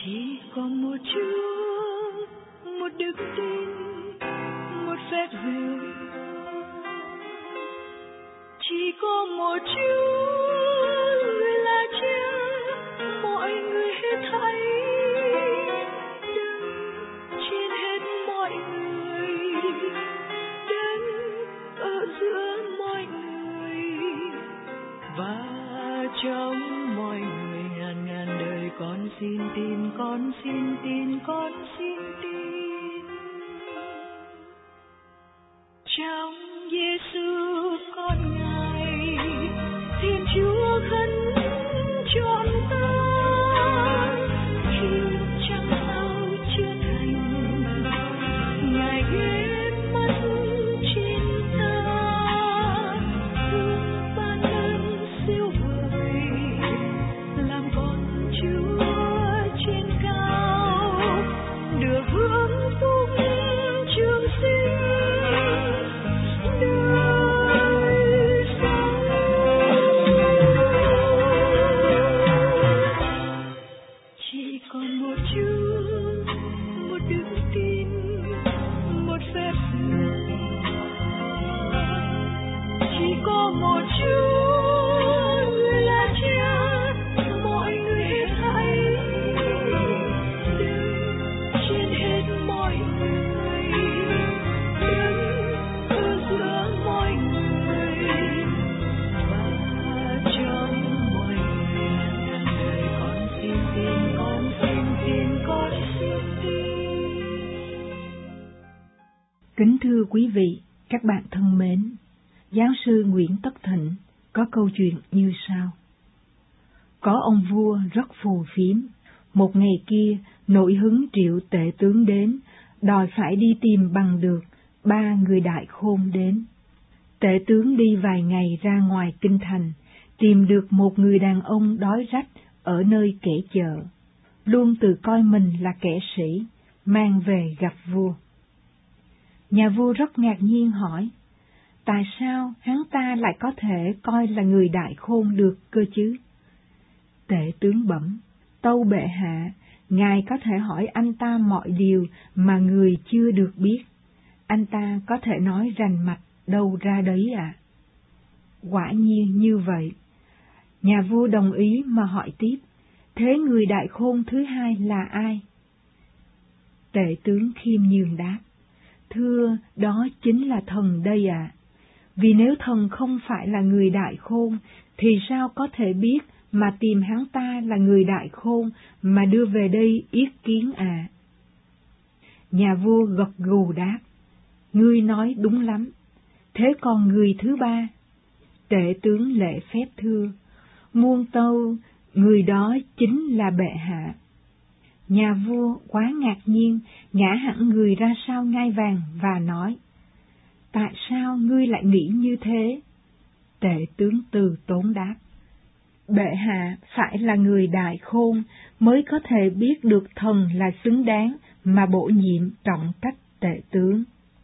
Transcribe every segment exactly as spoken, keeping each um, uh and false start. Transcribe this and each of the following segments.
Chỉ có một Chúa, một đức tin, một phép dịu. Chỉ có một Chúa, người là Cha, mọi người hết thảy. Đấng trên hết mọi người, Đấng ở giữa mọi người và trong mọi người. Ngàn ngàn đời con xin tin, con xin tin, con xin tin. Trong Giêsu con Ngài, Thiên Chúa khấn trọn ta. Khi chẳng sao chưa thành, Ngài ghé mắt trên ta, thương ban ơn siêu vời, làm con Chúa trên cao, được hưởng phúc trường sinh. Chỉ còn một Chúa, một đức tin, một phép dịu. Chỉ có một Chúa, người là Cha, mọi người hết thảy. Đấng trên hết mọi người, Đấng ở giữa mọi người và trong mọi người. Ngàn đời con xin tin, con xin tin, con xin tin. Kính thưa quý vị, các bạn thân mến, giáo sư Nguyễn Tất Thịnh có câu chuyện như sau. Có ông vua rất phù phiếm, một ngày kia nổi hứng triệu tể tướng đến, đòi phải đi tìm bằng được ba người đại khôn đến. Tể tướng đi vài ngày ra ngoài kinh thành, tìm được một người đàn ông đói rách ở nơi kẻ chợ, luôn tự coi mình là kẻ sĩ, mang về gặp vua. Nhà vua rất ngạc nhiên hỏi, tại sao hắn ta lại có thể coi là người đại khôn được cơ chứ? Tể tướng bẩm, tâu bệ hạ, ngài có thể hỏi anh ta mọi điều mà người chưa được biết. Anh ta có thể nói rành mạch đâu ra đấy ạ. À? Quả nhiên như vậy. Nhà vua đồng ý mà hỏi tiếp, thế người đại khôn thứ hai là ai? Tể tướng khiêm nhường đáp, thưa, đó chính là thần đây ạ. À. Vì nếu thần không phải là người đại khôn, thì sao có thể biết mà tìm hắn ta là người đại khôn mà đưa về đây yết kiến à? Nhà vua gật gù đáp, ngươi nói đúng lắm. Thế còn người thứ ba? Tể tướng lễ phép thưa, muôn tâu, người đó chính là bệ hạ. Nhà vua quá ngạc nhiên, ngã hẳn người ra sau ngai vàng và nói, tại sao ngươi lại nghĩ như thế? Tể tướng từ tốn đáp, bệ hạ phải là người đại khôn mới có thể biết được thần là xứng đáng mà bổ nhiệm trọng trách tể tướng.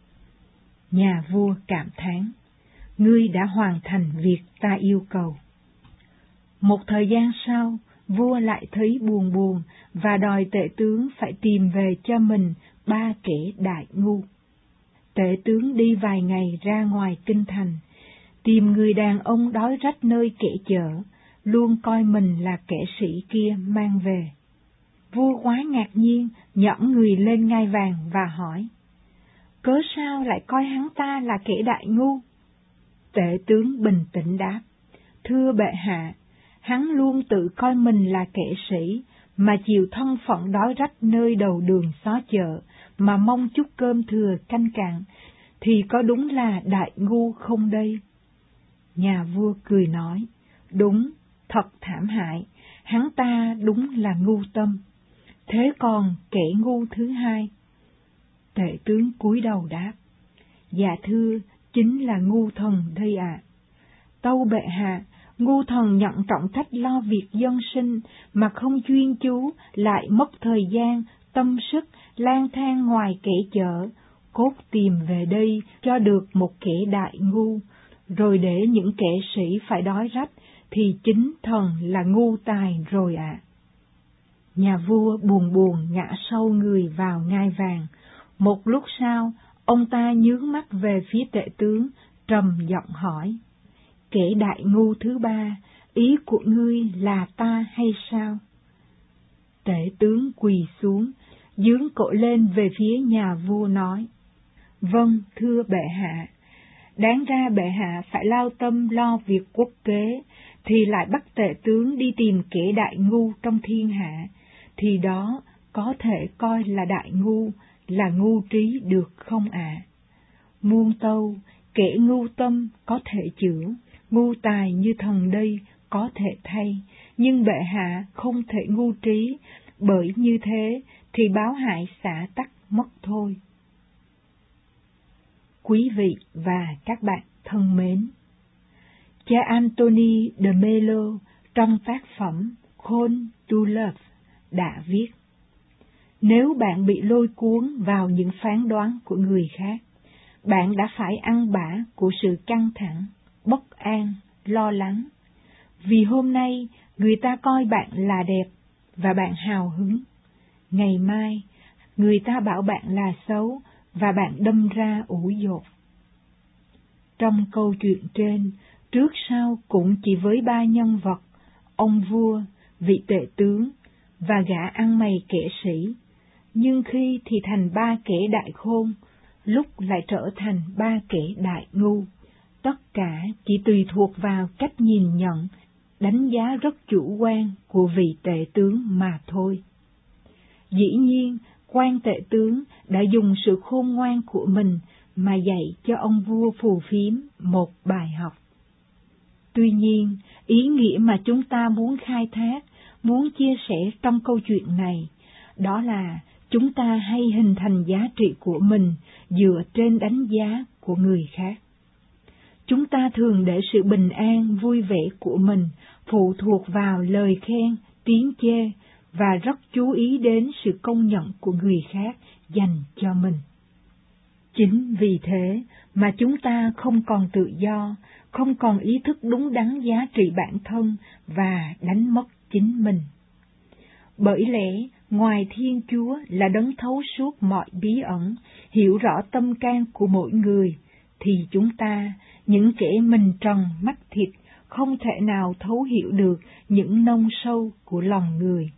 Nhà vua cảm thán, ngươi đã hoàn thành việc ta yêu cầu. Một thời gian sau, vua lại thấy buồn buồn và đòi tể tướng phải tìm về cho mình ba kẻ đại ngu. Tể tướng đi vài ngày ra ngoài kinh thành, tìm người đàn ông đói rách nơi kẻ chợ, luôn coi mình là kẻ sĩ kia mang về. Vua quá ngạc nhiên, nhõng người lên ngai vàng và hỏi, cớ sao lại coi hắn ta là kẻ đại ngu? Tể tướng bình tĩnh đáp, thưa bệ hạ, hắn luôn tự coi mình là kẻ sĩ, mà chịu thân phận đói rách nơi đầu đường xó chợ, mà mong chút cơm thừa canh cạn, thì có đúng là đại ngu không đây? Nhà vua cười nói, đúng, thật thảm hại, hắn ta đúng là ngu tâm. Thế còn kẻ ngu thứ hai? Tể tướng cúi đầu đáp, dạ thưa, chính là ngu thần đây ạ. À. Tâu bệ hạ, ngu thần nhận trọng trách lo việc dân sinh mà không chuyên chú, lại mất thời gian, tâm sức, lang thang ngoài kẻ chợ, cốt tìm về đây cho được một kẻ đại ngu, rồi để những kẻ sĩ phải đói rách, thì chính thần là ngu tài rồi ạ. À. Nhà vua buồn buồn ngã sâu người vào ngai vàng. Một lúc sau, ông ta nhướng mắt về phía tể tướng, trầm giọng hỏi: Kẻ đại ngu thứ ba, ý của ngươi là ta hay sao? Tể tướng quỳ xuống, dướn cổ lên về phía nhà vua nói: Vâng, thưa bệ hạ. Đáng ra bệ hạ phải lao tâm lo việc quốc kế, thì lại bắt tể tướng đi tìm kẻ đại ngu trong thiên hạ, thì đó có thể coi là đại ngu, là ngu trí được không ạ? À? Muôn tâu, kẻ ngu tâm có thể chữa, ngu tài như thần đây có thể thay, nhưng bệ hạ không thể ngu trí, bởi như thế thì báo hại xả tắc mất thôi. Quý vị và các bạn thân mến, cha Anthony de Mello trong tác phẩm Call to Love đã viết: Nếu bạn bị lôi cuốn vào những phán đoán của người khác, bạn đã phải ăn bã của sự căng thẳng, bất an, lo lắng. Vì hôm nay người ta coi bạn là đẹp và bạn hào hứng. Ngày mai người ta bảo bạn là xấu và bạn đâm ra ủ dột. Trong câu chuyện trên, trước sau cũng chỉ với ba nhân vật, ông vua, vị tể tướng và gã ăn mày kẻ sĩ, nhưng khi thì thành ba kẻ đại khôn, lúc lại trở thành ba kẻ đại ngu. Tất cả chỉ tùy thuộc vào cách nhìn nhận, đánh giá rất chủ quan của vị tể tướng mà thôi. Dĩ nhiên, quan tể tướng đã dùng sự khôn ngoan của mình mà dạy cho ông vua phù phiếm một bài học. Tuy nhiên, ý nghĩa mà chúng ta muốn khai thác, muốn chia sẻ trong câu chuyện này, đó là chúng ta hay hình thành giá trị của mình dựa trên đánh giá của người khác. Chúng ta thường để sự bình an, vui vẻ của mình phụ thuộc vào lời khen, tiếng chê và rất chú ý đến sự công nhận của người khác dành cho mình. Chính vì thế mà chúng ta không còn tự do, không còn ý thức đúng đắn giá trị bản thân và đánh mất chính mình. Bởi lẽ, ngoài Thiên Chúa là đấng thấu suốt mọi bí ẩn, hiểu rõ tâm can của mỗi người, thì chúng ta, những kẻ mình trần mắt thịt, không thể nào thấu hiểu được những nông sâu của lòng người.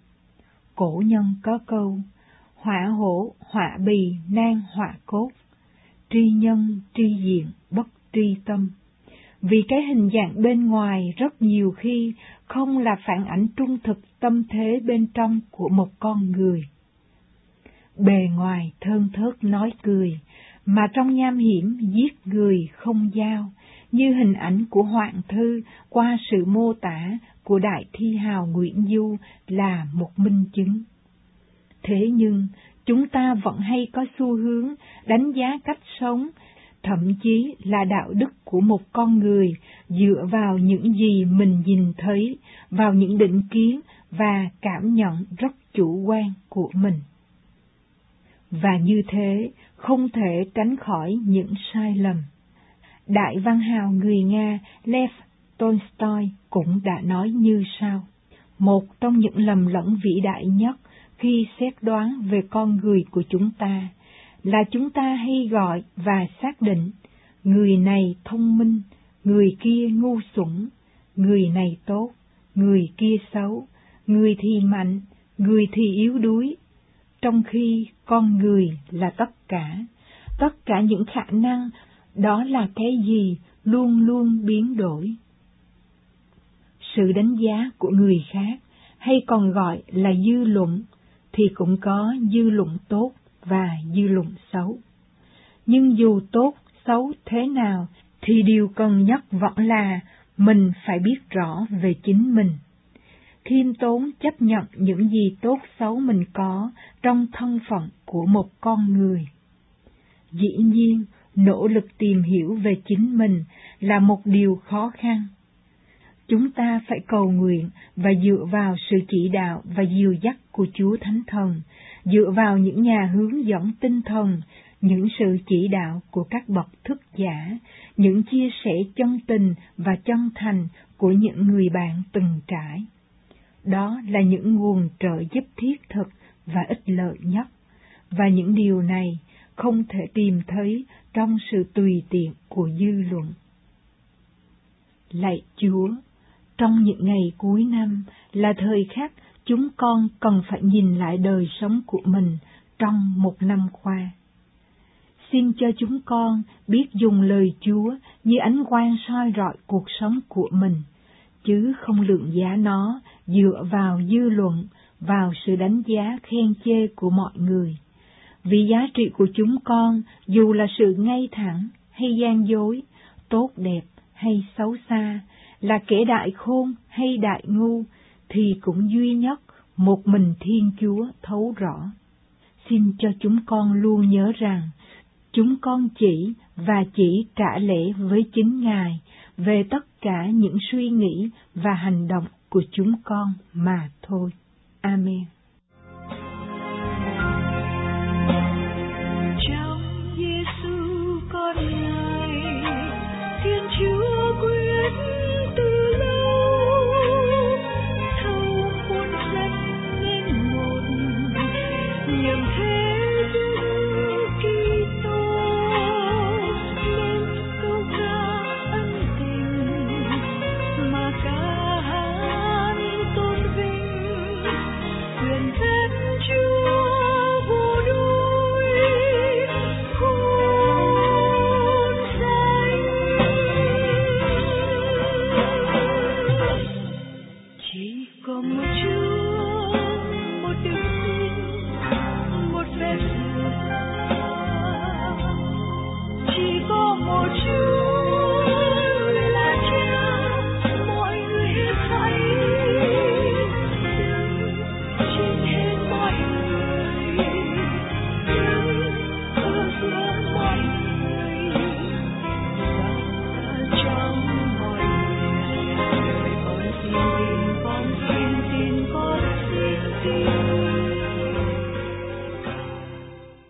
Cổ nhân có câu: họa hổ, họa bì, nan họa cốt, tri nhân, tri diện, bất tri tâm. Vì cái hình dạng bên ngoài rất nhiều khi không là phản ảnh trung thực tâm thế bên trong của một con người. Bề ngoài thơn thớt nói cười, mà trong nham hiểm giết người không dao, như hình ảnh của Hoạn Thư qua sự mô tả của đại thi hào Nguyễn Du là một minh chứng. Thế nhưng, chúng ta vẫn hay có xu hướng đánh giá cách sống, thậm chí là đạo đức của một con người dựa vào những gì mình nhìn thấy, vào những định kiến và cảm nhận rất chủ quan của mình. Và như thế, không thể tránh khỏi những sai lầm. Đại văn hào người Nga Lev Tolstoy cũng đã nói như sau: một trong những lầm lẫn vĩ đại nhất khi xét đoán về con người của chúng ta là chúng ta hay gọi và xác định người này thông minh, người kia ngu xuẩn, người này tốt, người kia xấu, người thì mạnh, người thì yếu đuối, trong khi con người là tất cả, tất cả những khả năng, đó là cái gì luôn luôn biến đổi. Sự đánh giá của người khác, hay còn gọi là dư luận, thì cũng có dư luận tốt và dư luận xấu. Nhưng dù tốt, xấu thế nào, thì điều cần nhất vẫn là mình phải biết rõ về chính mình. Khiêm tốn chấp nhận những gì tốt xấu mình có trong thân phận của một con người. Dĩ nhiên, nỗ lực tìm hiểu về chính mình là một điều khó khăn. Chúng ta phải cầu nguyện và dựa vào sự chỉ đạo và dìu dắt của Chúa Thánh Thần, dựa vào những nhà hướng dẫn tinh thần, những sự chỉ đạo của các bậc thức giả, những chia sẻ chân tình và chân thành của những người bạn từng trải. đó là những nguồn trợ giúp thiết thực và ích lợi nhất, và những điều này không thể tìm thấy trong sự tùy tiện của dư luận. Lạy Chúa, trong những ngày cuối năm là thời khắc chúng con cần phải nhìn lại đời sống của mình trong một năm qua. Xin cho chúng con biết dùng lời Chúa như ánh quang soi rọi cuộc sống của mình, chứ không lượng giá nó dựa vào dư luận, vào sự đánh giá khen chê của mọi người. Vì giá trị của chúng con, dù là sự ngay thẳng hay gian dối, tốt đẹp hay xấu xa, là kẻ đại khôn hay đại ngu, thì cũng duy nhất một mình Thiên Chúa thấu rõ. Xin cho chúng con luôn nhớ rằng, chúng con chỉ và chỉ trả lễ với chính Ngài về tất cả những suy nghĩ và hành động của chúng con mà thôi. Amen. Trong Giêsu con Ngài, Thiên Chúa quyết từ lâu thâu khuôn sắt nên một, nhường thế Đức Kitô nên câu ca ân tình mà ca hát tôn vinh quyền thế.